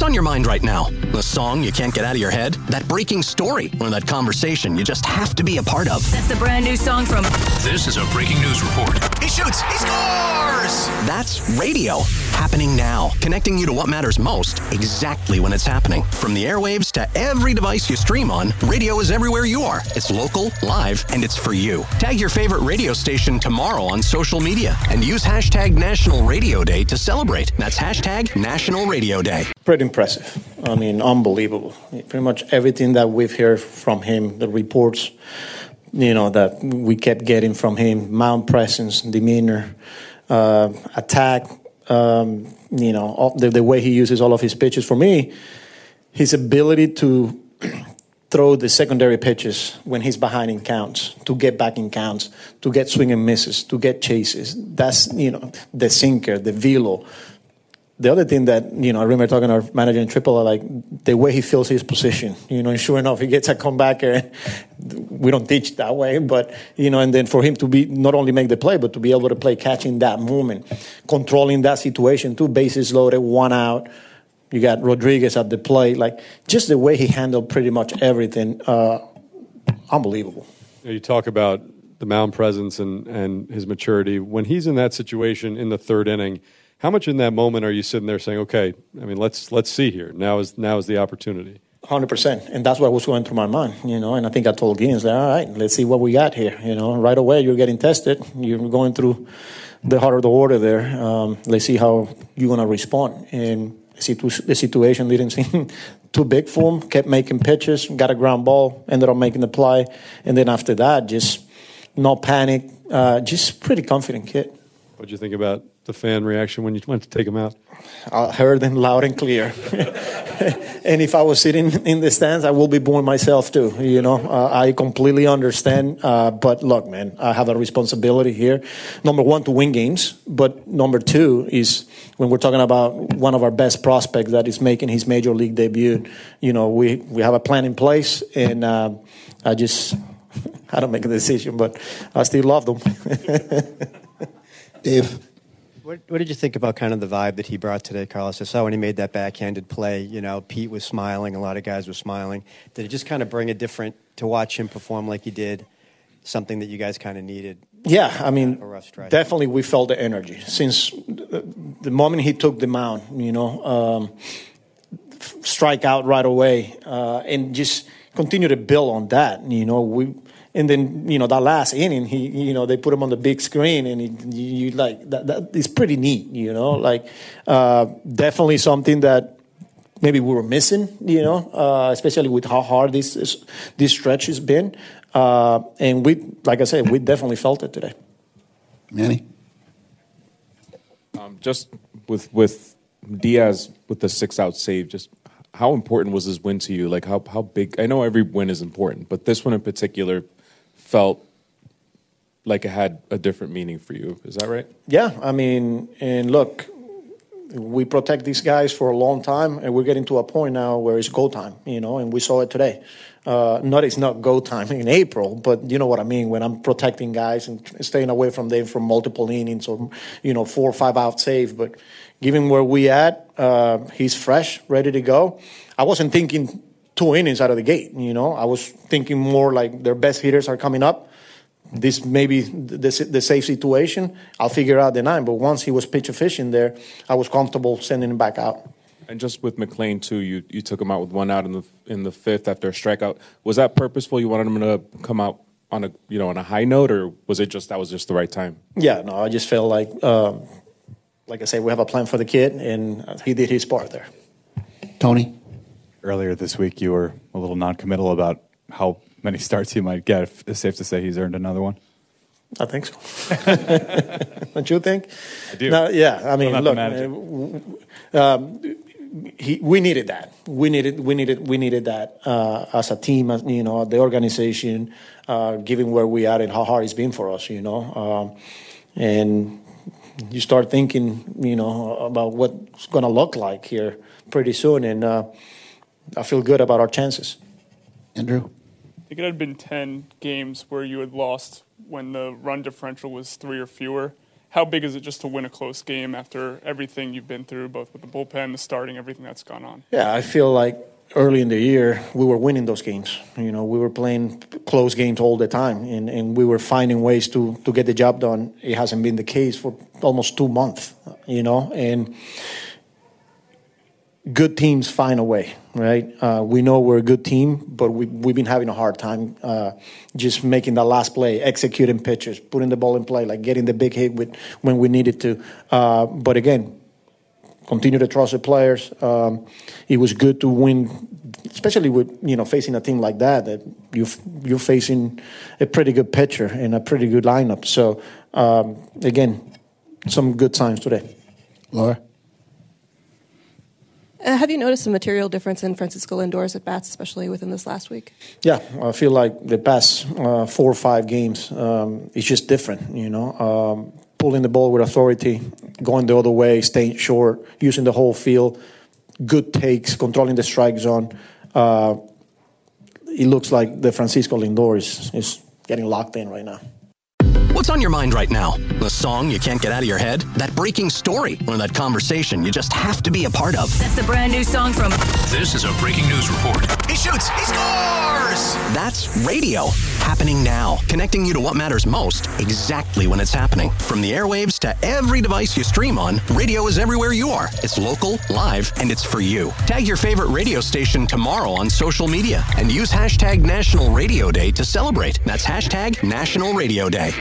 What's on your mind right now? The song you can't get out of your head? That breaking story? Or that conversation you just have to be a part of? That's the brand new song from... This is a breaking news report. He shoots! He scores! That's radio. Happening now. Connecting you to what matters most, exactly when it's happening. From the airwaves to every device you stream on, radio is everywhere you are. It's local, live, and it's for you. Tag your favorite radio station tomorrow on social media and use hashtag National Radio Day to celebrate. That's hashtag National Radio Day. Pretty impressive. I mean, unbelievable. Pretty much everything that we've heard from him, the reports, that we kept getting from him, mound presence, demeanor, attack, the way he uses all of his pitches. For me, his ability to throw the secondary pitches when he's behind in counts, to get back in counts, to get swing and misses, to get chases. That's, the sinker, the velo. The other thing that, I remember talking to our manager in AAA, like the way he fills his position, and sure enough, he gets a comebacker. We don't teach that way, but, and then for him to be, not only make the play, but to be able to play catch in that moment, controlling that situation, 2 bases loaded, 1 out. You got Rodriguez at the plate, like just the way he handled pretty much everything, unbelievable. You talk about the mound presence and his maturity. When he's in that situation in the 3rd inning, how much in that moment are you sitting there saying, okay, I mean, let's see here. Now is the opportunity. 100%, and that's what was going through my mind, and I think I told Gideon, all right, let's see what we got here. Right away you're getting tested. You're going through the heart of the order there. Let's see how you're going to respond. And the situation didn't seem too big for him. Kept making pitches, got a ground ball, ended up making the play, and then after that, just no panic, just pretty confident kid. What did you think about the fan reaction when you went to take him out? I heard them loud and clear. And if I was sitting in the stands, I will be booing myself too. I completely understand. But look, man, I have a responsibility here. Number 1, to win games. But number 2 is when we're talking about one of our best prospects that is making his major league debut. We have a plan in place, and I don't make a decision, but I still love them. Dave. What did you think about kind of the vibe that he brought today, Carlos? I saw when he made that backhanded play, Pete was smiling, a lot of guys were smiling. Did it just kind of bring a different, to watch him perform like he did, something that you guys kind of needed? Yeah, I mean, definitely we felt the energy. Since the moment he took the mound, strike out right away, and just continue to build on that, And then, that last inning, they put him on the big screen, and you like that is pretty neat, definitely something that maybe we were missing, especially with how hard this stretch has been. And we, like I said, we definitely felt it today. Manny? Just with Diaz with the 6-out save, just how important was this win to you? Like how big? I know every win is important, but this one in particular felt like it had a different meaning for you. Is that right? Yeah, I mean, and look, we protect these guys for a long time, and we're getting to a point now where it's go time, and we saw it today. It's not go time in April, but you know what I mean, when I'm protecting guys and staying away from them from multiple innings or, 4 or 5 out save. But given where we at, he's fresh, ready to go. I wasn't thinking 2 innings out of the gate, I was thinking more like their best hitters are coming up. This may be the safe situation. I'll figure out the 9. But once he was pitch efficient there, I was comfortable sending him back out. And just with McLean too, you took him out with 1 out in the 5th after a strikeout. Was that purposeful? You wanted him to come out on a high note, or was it just that was just the right time? Yeah, no, I just felt like I say, we have a plan for the kid, and he did his part there. Tony? Earlier this week, you were a little non-committal about how many starts he might get. It's safe to say he's earned another one? I think so. Don't you think? I do. No, yeah, I mean, look, we needed that. We needed that as a team, as the organization, given where we are and how hard it's been for us, and you start thinking, about what's going to look like here pretty soon, and I feel good about our chances. Andrew? I think it had been 10 games where you had lost when the run differential was 3 or fewer, how big is it just to win a close game after everything you've been through, both with the bullpen, the starting, everything that's gone on? Yeah, I feel like early in the year we were winning those games. We were playing close games all the time, and we were finding ways to get the job done. It hasn't been the case for almost 2 months, and good teams find a way, right? We know we're a good team, but we've been having a hard time just making the last play, executing pitches, putting the ball in play, like getting the big hit when we needed to. But again, continue to trust the players. It was good to win, especially with facing a team like that you're facing a pretty good pitcher and a pretty good lineup. So again, some good signs today. Laura? Have you noticed a material difference in Francisco Lindor's at bats, especially within this last week? Yeah, I feel like the past 4 or 5 games, it's just different. Pulling the ball with authority, going the other way, staying short, using the whole field, good takes, controlling the strike zone. It looks like the Francisco Lindor is getting locked in right now. What's on your mind right now? The song you can't get out of your head? That breaking story? Or that conversation you just have to be a part of? That's the brand new song from... This is a breaking news report. He shoots! He scores! That's radio. Happening now. Connecting you to what matters most exactly when it's happening. From the airwaves to every device you stream on, radio is everywhere you are. It's local, live, and it's for you. Tag your favorite radio station tomorrow on social media and use hashtag National Radio Day to celebrate. That's hashtag National Radio Day.